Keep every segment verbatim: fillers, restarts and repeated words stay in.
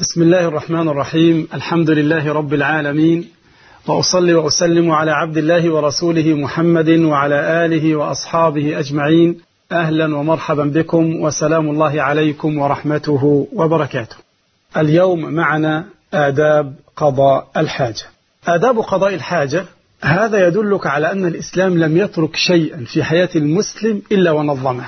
بسم الله الرحمن الرحيم. الحمد لله رب العالمين، وأصلي وأسلم على عبد الله ورسوله محمد وعلى آله وأصحابه أجمعين. أهلا ومرحبا بكم، وسلام الله عليكم ورحمته وبركاته. اليوم معنا آداب قضاء الحاجة. آداب قضاء الحاجة هذا يدلك على أن الإسلام لم يترك شيئا في حياة المسلم إلا ونظمه.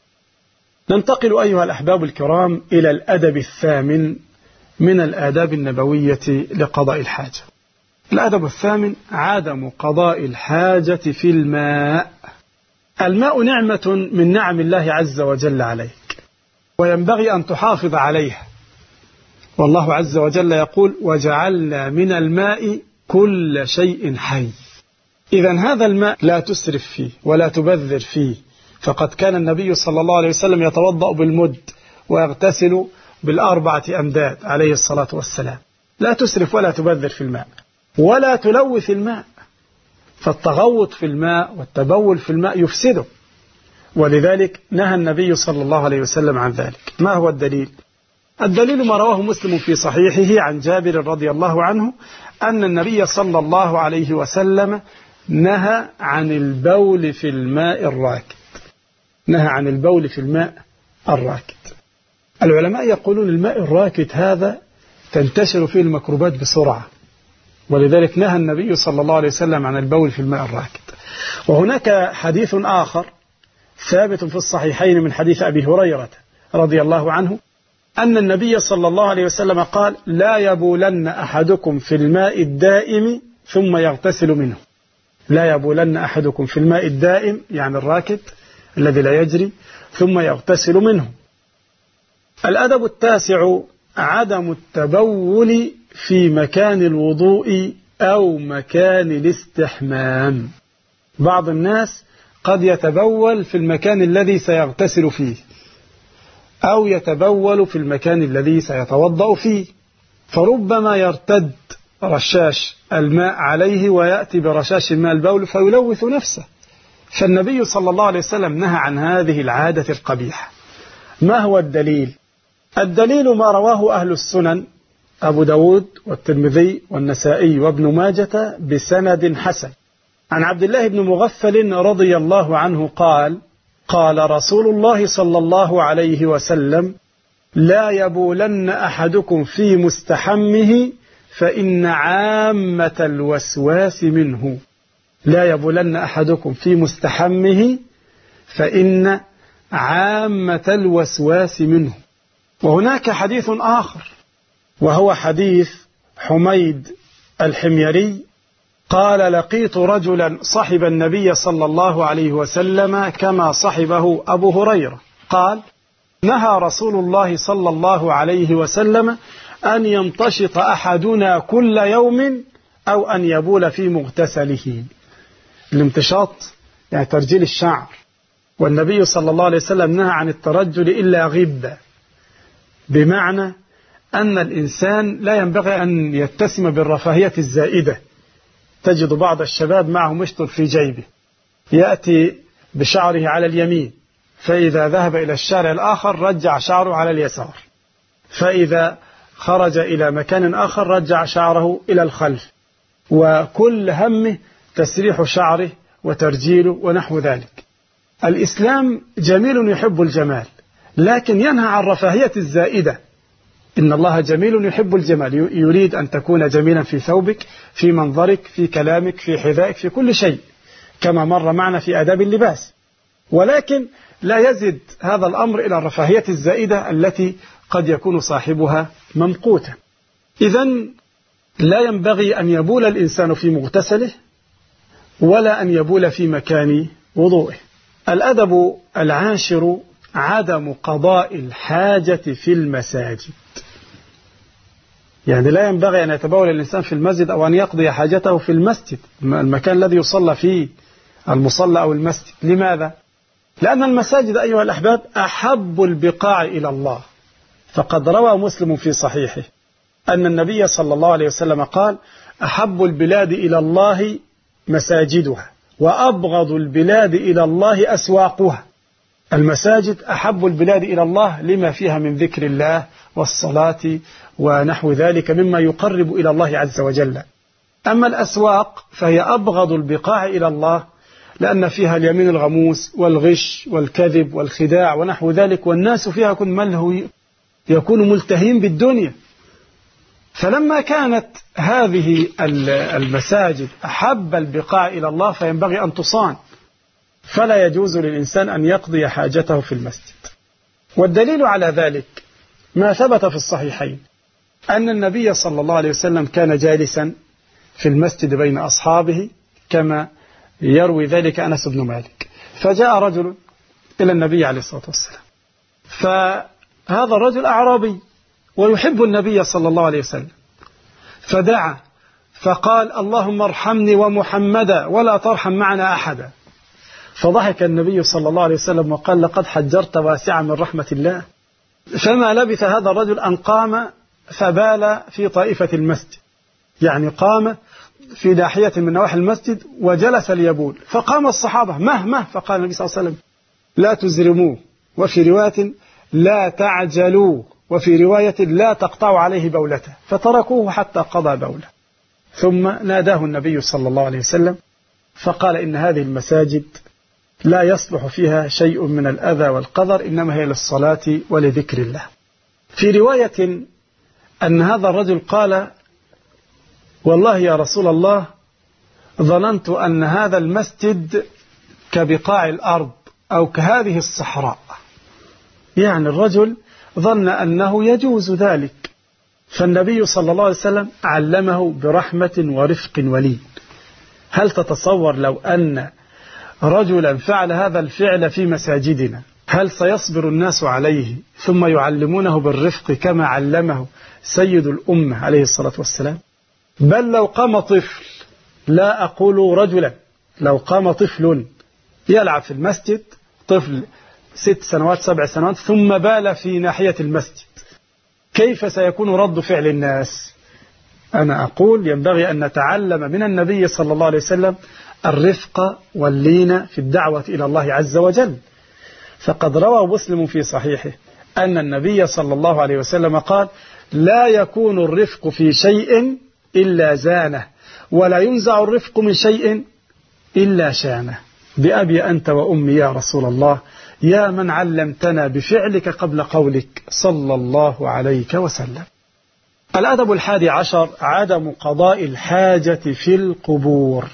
ننتقل أيها الأحباب الكرام إلى الأدب الثامن من الآداب النبوية لقضاء الحاجة. الأدب الثامن: عدم قضاء الحاجة في الماء. الماء نعمة من نعم الله عز وجل عليك، وينبغي أن تحافظ عليها. والله عز وجل يقول: وجعلنا من الماء كل شيء حي. إذن هذا الماء لا تسرف فيه ولا تبذر فيه، فقد كان النبي صلى الله عليه وسلم يتوضأ بالمد ويغتسل بالأربعة أمداد عليه الصلاة والسلام. لا تسرف ولا تبذر في الماء، ولا تلوث الماء، فالتغوط في الماء والتبول في الماء يفسده، ولذلك نهى النبي صلى الله عليه وسلم عن ذلك. ما هو الدليل؟ الدليل ما رواه مسلم في صحيحه عن جابر رضي الله عنه أن النبي صلى الله عليه وسلم نهى عن البول في الماء الراكد. نهى عن البول في الماء الراكد. العلماء يقولون الماء الراكد هذا تنتشر فيه الميكروبات بسرعة، ولذلك نهى النبي صلى الله عليه وسلم عن البول في الماء الراكد. وهناك حديث آخر ثابت في الصحيحين من حديث أبي هريرة رضي الله عنه أن النبي صلى الله عليه وسلم قال: لا يبولن أحدكم في الماء الدائم ثم يغتسل منه. لا يبولن أحدكم في الماء الدائم يعني الراكد الذي لا يجري ثم يغتسل منه. الأدب التاسع: عدم التبول في مكان الوضوء أو مكان الاستحمام. بعض الناس قد يتبول في المكان الذي سيغتسل فيه، أو يتبول في المكان الذي سيتوضأ فيه، فربما يرتد رشاش الماء عليه ويأتي برشاش الماء البول فيلوث نفسه. فالنبي صلى الله عليه وسلم نهى عن هذه العادة القبيحة. ما هو الدليل؟ الدليل ما رواه أهل السنن أبو داود والترمذي والنسائي وابن ماجة بسند حسن عن عبد الله بن مغفل رضي الله عنه قال: قال رسول الله صلى الله عليه وسلم: لا يبولن أحدكم في مستحمه فإن عامة الوسواس منه. لا يبولن أحدكم في مستحمه فإن عامة الوسواس منه. وهناك حديث آخر وهو حديث حميد الحميري قال: لقيت رجلا صحب النبي صلى الله عليه وسلم كما صحبه أبو هريرة. قال: نهى رسول الله صلى الله عليه وسلم أن يمتشط أحدنا كل يوم أو أن يبول في مغتسله. الامتشاط يعني ترجيل الشعر، والنبي صلى الله عليه وسلم نهى عن الترجل إلا غبة، بمعنى أن الإنسان لا ينبغي أن يتسم بالرفاهية الزائدة. تجد بعض الشباب معه مشط في جيبه، يأتي بشعره على اليمين، فإذا ذهب إلى الشارع الآخر رجع شعره على اليسار، فإذا خرج إلى مكان آخر رجع شعره إلى الخلف، وكل همه تسريح شعره وترجيله ونحو ذلك. الإسلام جميل يحب الجمال، لكن ينهى عن الرفاهية الزائدة. إن الله جميل يحب الجمال، يريد أن تكون جميلا في ثوبك، في منظرك، في كلامك، في حذائك، في كل شيء، كما مر معنا في آداب اللباس. ولكن لا يزد هذا الأمر إلى الرفاهية الزائدة التي قد يكون صاحبها ممقوتا. إذن لا ينبغي أن يبول الإنسان في مغتسله ولا أن يبول في مكان وضوءه. الأدب العاشر: عدم قضاء الحاجة في المساجد. يعني لا ينبغي أن يتبول الإنسان في المسجد أو أن يقضي حاجته في المسجد، المكان الذي يصلى فيه، المصلى أو المسجد. لماذا؟ لأن المساجد أيها الأحباب أحب البقاع إلى الله. فقد روى مسلم في صحيحه أن النبي صلى الله عليه وسلم قال: أحب البلاد إلى الله مساجدها، وأبغض البلاد إلى الله أسواقها. المساجد أحب البلاد إلى الله لما فيها من ذكر الله والصلاة ونحو ذلك مما يقرب إلى الله عز وجل. أما الأسواق فهي أبغض البقاع إلى الله لأن فيها اليمين الغموس والغش والكذب والخداع ونحو ذلك، والناس فيها يكون ملهو يكون ملتهين بالدنيا. فلما كانت هذه المساجد أحب البقاع إلى الله فينبغي أن تصان، فلا يجوز للإنسان أن يقضي حاجته في المسجد. والدليل على ذلك ما ثبت في الصحيحين أن النبي صلى الله عليه وسلم كان جالسا في المسجد بين أصحابه كما يروي ذلك أنس بن مالك، فجاء رجل إلى النبي عليه الصلاة والسلام، فهذا الرجل أعرابي ويحب النبي صلى الله عليه وسلم، فدعا فقال اللهم ارحمني ومحمدا ولا ترحم معنا أحدا. فضحك النبي صلى الله عليه وسلم وقال لقد حجرت واسعا من رحمة الله. فما لبث هذا الرجل أن قام فبال في طائفة المسجد، يعني قام في ناحية من نواحي المسجد وجلس ليبول، فقام الصحابة مهما، فقال النبي صلى الله عليه وسلم لا تزرموه، وفي رواية لا تعجلوا، وفي رواية لا تقطعوا عليه بولته، فتركوه حتى قضى بوله. ثم ناداه النبي صلى الله عليه وسلم فقال إن هذه المساجد لا يصلح فيها شيء من الأذى والقذر، إنما هي للصلاة ولذكر الله. في رواية أن هذا الرجل قال والله يا رسول الله ظننت أن هذا المسجد كبقاع الأرض أو كهذه الصحراء، يعني الرجل ظن أنه يجوز ذلك. فالنبي صلى الله عليه وسلم علمه برحمة ورفق ولين. هل تتصور لو أن رجلا فعل هذا الفعل في مساجدنا هل سيصبر الناس عليه ثم يعلمونه بالرفق كما علمه سيد الأمة عليه الصلاة والسلام؟ بل لو قام طفل، لا أقول رجلا، لو قام طفل يلعب في المسجد، طفل ست سنوات سبع سنوات، ثم بال في ناحية المسجد، كيف سيكون رد فعل الناس؟ أنا أقول ينبغي أن نتعلم من النبي صلى الله عليه وسلم الرفق واللين في الدعوة إلى الله عز وجل. فقد روى مسلم في صحيحه أن النبي صلى الله عليه وسلم قال لا يكون الرفق في شيء إلا زانه، ولا ينزع الرفق من شيء إلا شانه. بأبي أنت وأمي يا رسول الله، يا من علمتنا بفعلك قبل قولك صلى الله عليك وسلم. الأدب الحادي عشر عدم قضاء الحاجة في القبور.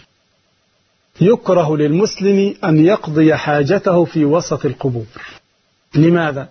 يكره للمسلم أن يقضي حاجته في وسط القبور. لماذا؟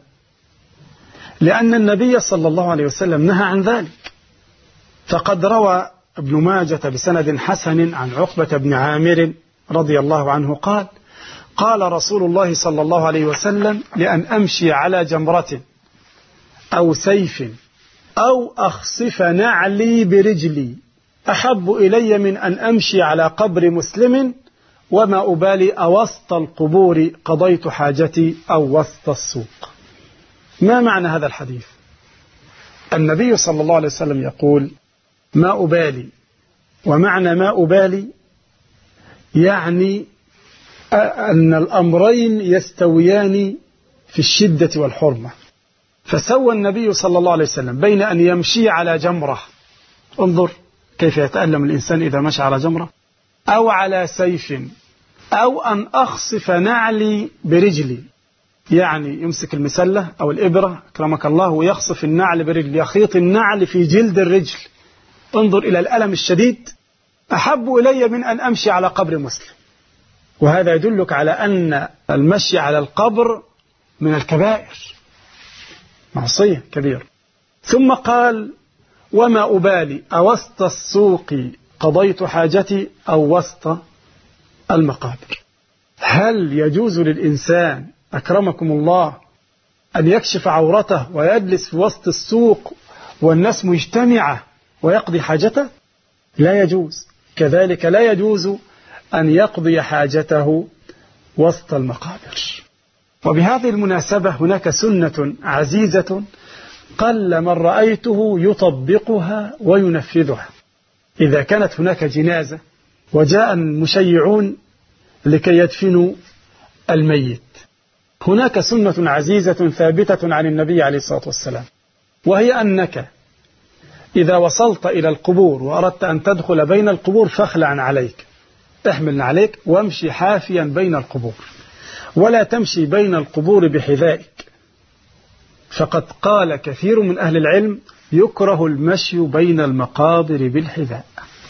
لأن النبي صلى الله عليه وسلم نهى عن ذلك. فقد روى ابن ماجة بسند حسن عن عقبة بن عامر رضي الله عنه قال قال رسول الله صلى الله عليه وسلم لأن أمشي على جمرة أو سيف أو أخصف نعلي برجلي أحب إلي من أن أمشي على قبر مسلم، وما أبالي أوسط القبور قضيت حاجتي أو وسط السوق. ما معنى هذا الحديث؟ النبي صلى الله عليه وسلم يقول ما أبالي، ومعنى ما أبالي يعني أن الأمرين يستويان في الشدة والحرمة. فسوى النبي صلى الله عليه وسلم بين أن يمشي على جمرة، انظر كيف يتألم الإنسان إذا مشى على جمرة، أو على سيف، أو أن أخصف نعلي برجلي، يعني يمسك المسلة أو الإبرة أكرمك الله ويخصف النعل برجل، يخيط النعل في جلد الرجل. انظر إلى الألم الشديد. أحب إلي من أن أمشي على قبر مسلم. وهذا يدلك على أن المشي على القبر من الكبائر، معصية كبيرة. ثم قال وما أبالي أوسط السوق قضيت حاجتي أو وسط المقابر. هل يجوز للإنسان أكرمكم الله أن يكشف عورته ويجلس في وسط السوق والناس مجتمعة ويقضي حاجته؟ لا يجوز. كذلك لا يجوز أن يقضي حاجته وسط المقابر. وبهذه المناسبة هناك سنة عزيزة قل من رأيته يطبقها وينفذها. إذا كانت هناك جنازة وجاء المشيعون لكي يدفنوا الميت، هناك سنة عزيزة ثابتة عن النبي عليه الصلاة والسلام، وهي أنك إذا وصلت إلى القبور وأردت أن تدخل بين القبور فاخلع عليك، احمل عليك وامشي حافيا بين القبور، ولا تمشي بين القبور بحذائك، فقد قال كثير من أهل العلم يكره المشي بين المقابر بالحذاء.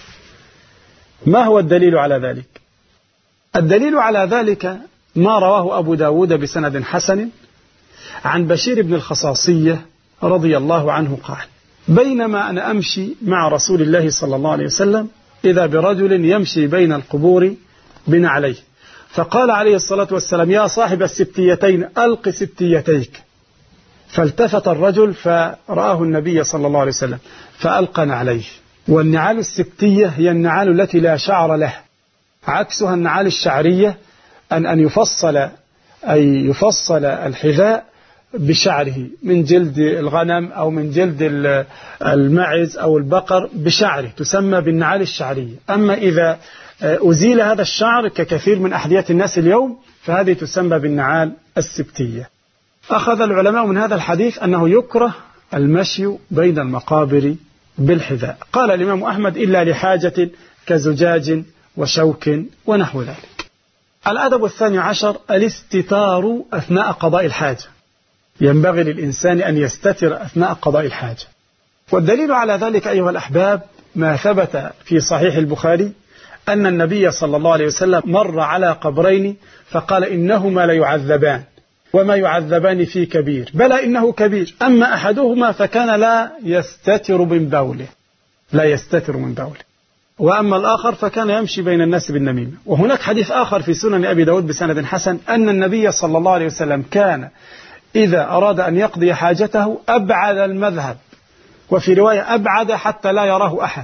ما هو الدليل على ذلك؟ الدليل على ذلك ما رواه أبو داود بسند حسن عن بشير بن الخصاصية رضي الله عنه قال: بينما أنا أمشي مع رسول الله صلى الله عليه وسلم إذا برجل يمشي بين القبور بنعليه، فقال عليه الصلاة والسلام: يا صاحب السبتيتين ألق سبتيتيك. فالتفت الرجل فرآه النبي صلى الله عليه وسلم فألقى نعليه. والنعال السبتية هي النعال التي لا شعر له، عكسها النعال الشعرية أن أن يفصل أي يفصل الحذاء بشعره من جلد الغنم أو من جلد المعز أو البقر بشعره، تسمى بالنعال الشعرية. أما إذا أزيل هذا الشعر ككثير من أحذية الناس اليوم فهذه تسمى بالنعال السبتية. أخذ العلماء من هذا الحديث أنه يكره المشي بين المقابر بالحذاء. قال الإمام أحمد: إلا لحاجة كزجاج وشوك ونحو ذلك. الأدب الثاني عشر الاستتار أثناء قضاء الحاجة. ينبغي للإنسان أن يستتر أثناء قضاء الحاجة، والدليل على ذلك أيها الأحباب ما ثبت في صحيح البخاري أن النبي صلى الله عليه وسلم مر على قبرين فقال: إنهما ليعذبان وما يعذبان في كبير، بلى إنه كبير، أما أحدهما فكان لا يستتر من بوله لا يستتر من بوله وأما الآخر فكان يمشي بين الناس بالنميمة. وهناك حديث آخر في سنن أبي داود بسند حسن أن النبي صلى الله عليه وسلم كان إذا أراد أن يقضي حاجته أبعد المذهب، وفي رواية أبعد حتى لا يراه أحد.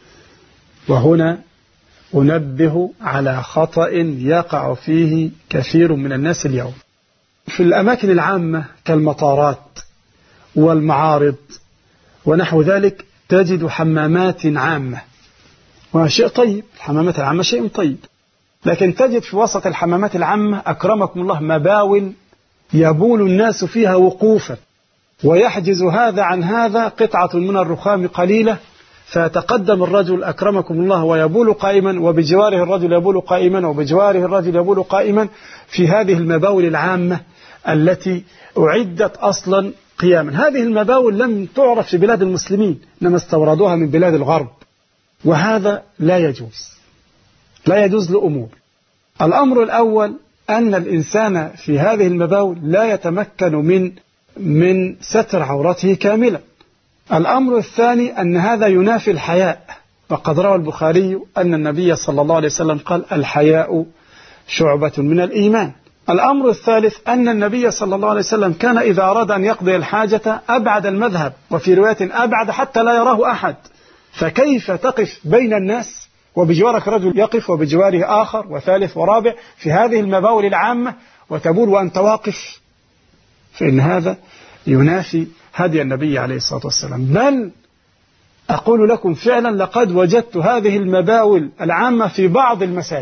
وهنا أنبه على خطأ يقع فيه كثير من الناس اليوم. في الأماكن العامة كالمطارات والمعارض ونحو ذلك تجد حمامات عامة، وشيء طيب، الحمامات العامة شيء طيب، لكن تجد في وسط الحمامات العامة أكرمكم الله مباول يبول الناس فيها وقوفا، ويحجز هذا عن هذا قطعة من الرخام قليلة، فيتقدم الرجل أكرمكم الله ويبول قائما، وبجواره الرجل يبول قائما، وبجواره الرجل يبول قائما في هذه المباول العامة التي أعدت أصلا قياما. هذه المباول لم تعرف في بلاد المسلمين، إنما استوردوها من بلاد الغرب، وهذا لا يجوز لا يجوز لأمور. الأمر الأول أن الإنسان في هذه المباول لا يتمكن من من ستر عورته كاملا. الأمر الثاني أن هذا ينافي الحياء، وقد روى البخاري أن النبي صلى الله عليه وسلم قال: الحياء شعبة من الإيمان. الأمر الثالث أن النبي صلى الله عليه وسلم كان إذا أراد أن يقضي الحاجة أبعد المذهب، وفي رواية أبعد حتى لا يراه أحد. فكيف تقف بين الناس وبجوارك رجل يقف وبجواره آخر وثالث ورابع في هذه المباول العامة وتبول وأنت واقف؟ فإن هذا ينافي هدي النبي عليه الصلاة والسلام. بل أقول لكم فعلا لقد وجدت هذه المباول العامة في بعض المساجد،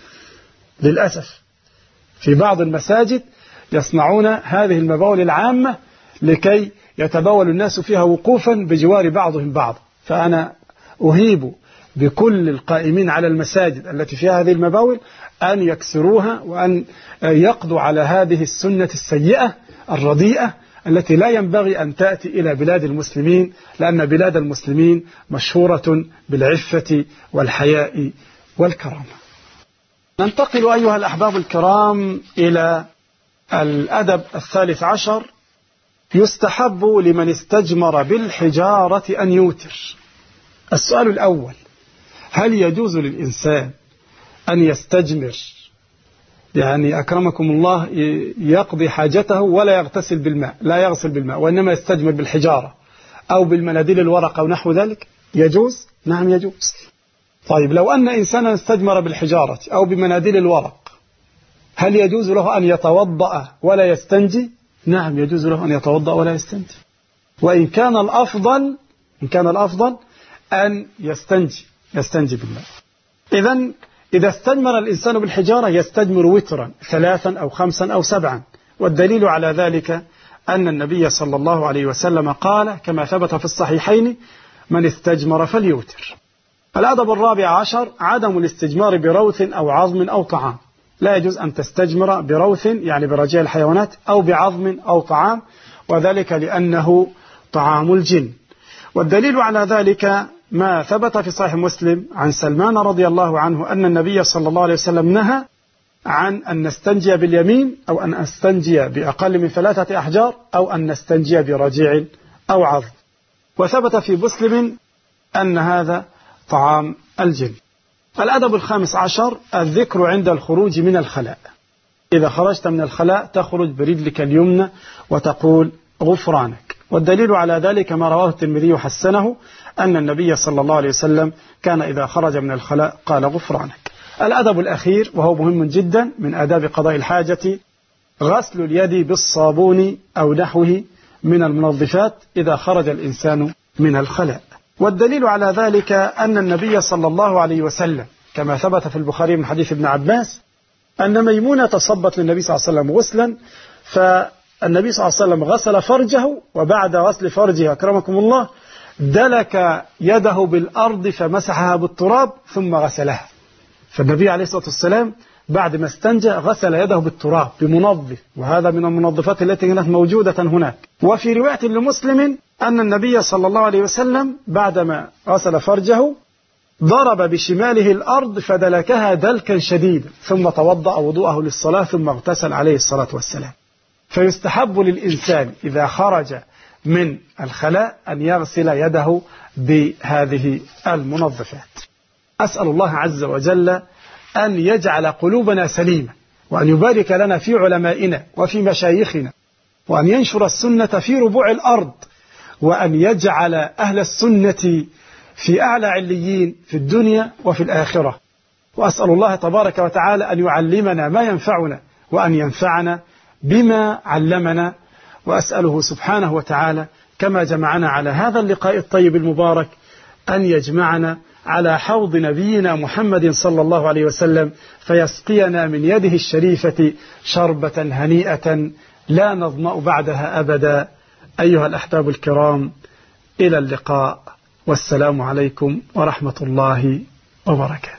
للأسف في بعض المساجد يصنعون هذه المباول العامة لكي يتبول الناس فيها وقوفا بجوار بعضهم بعض. فأنا أهيب بكل القائمين على المساجد التي فيها هذه المباول أن يكسروها وأن يقضوا على هذه السنة السيئة الرديئة التي لا ينبغي أن تأتي إلى بلاد المسلمين، لأن بلاد المسلمين مشهورة بالعفة والحياء والكرامة. ننتقل أيها الأحباب الكرام إلى الأدب الثالث عشر. يستحب لمن استجمر بالحجارة أن يوتر. السؤال الأول: هل يجوز للإنسان أن يستجمر، يعني أكرمكم الله يقضي حاجته ولا يغتسل بالماء، لا يغسل بالماء، وإنما يستجمر بالحجارة أو بالمناديل الورق أو نحو ذلك؟ يجوز؟ نعم يجوز. طيب لو أن إنسانا استجمر بالحجارة أو بمناديل الورق، هل يجوز له أن يتوضأ ولا يستنجي؟ نعم يجوز له أن يتوضأ ولا يستنجي، وإن كان الأفضل إن كان الأفضل أن يستنجي يستنجي بالماء. إذن إذا استجمر الإنسان بالحجارة يستجمر وترا ثلاثا أو خمسا أو سبعا، والدليل على ذلك أن النبي صلى الله عليه وسلم قال كما ثبت في الصحيحين: من استجمر فليوتر. الأدب الرابع عشر عدم الاستجمار بروث أو عظم أو طعام. لا يجوز أن تستجمر بروث يعني برجاء الحيوانات أو بعظم أو طعام، وذلك لأنه طعام الجن. والدليل على ذلك ما ثبت في صحيح مسلم عن سلمان رضي الله عنه أن النبي صلى الله عليه وسلم نهى عن أن نستنجي باليمين أو أن نستنجي بأقل من ثلاثة أحجار أو أن نستنجي برجيع أو عظم. وثبت في مسلم أن هذا طعام الجن. الأدب الخامس عشر الذكر عند الخروج من الخلاء. إذا خرجت من الخلاء تخرج برجلك اليمنى وتقول غفرانك. والدليل على ذلك ما رواه الترمذي وحسنه أن النبي صلى الله عليه وسلم كان إذا خرج من الخلاء قال غفرانك. الأدب الأخير وهو مهم جدا من آداب قضاء الحاجة غسل اليد بالصابون أو نحوه من المنظفات إذا خرج الإنسان من الخلاء. والدليل على ذلك أن النبي صلى الله عليه وسلم كما ثبت في البخاري من حديث ابن عباس أن ميمونة تصبت للنبي صلى الله عليه وسلم غسلا، فالنبي صلى الله عليه وسلم غسل فرجه، وبعد غسل فرجه أكرمكم الله دلك يده بالأرض فمسحها بالتراب ثم غسلها. فالنبي عليه الصلاة والسلام بعد ما استنجى غسل يده بالتراب بمنظف، وهذا من المنظفات التي كانت موجودة هناك. وفي رواية لمسلم أن النبي صلى الله عليه وسلم بعدما غسل فرجه ضرب بشماله الأرض فدلكها دلكا شديدا ثم توضأ وضوءه للصلاة ثم اغتسل عليه الصلاة والسلام. فيستحب للإنسان إذا خرج من الخلاء أن يغسل يده بهذه المنظفات. أسأل الله عز وجل أن يجعل قلوبنا سليمة، وأن يبارك لنا في علمائنا وفي مشايخنا، وأن ينشر السنة في ربوع الأرض، وأن يجعل أهل السنة في أعلى عليين في الدنيا وفي الآخرة. وأسأل الله تبارك وتعالى أن يعلمنا ما ينفعنا وأن ينفعنا بما علمنا. وأسأله سبحانه وتعالى كما جمعنا على هذا اللقاء الطيب المبارك أن يجمعنا على حوض نبينا محمد صلى الله عليه وسلم فيسقينا من يده الشريفة شربة هنيئة لا نظمأ بعدها أبدا. أيها الأحباب الكرام، إلى اللقاء، والسلام عليكم ورحمة الله وبركاته.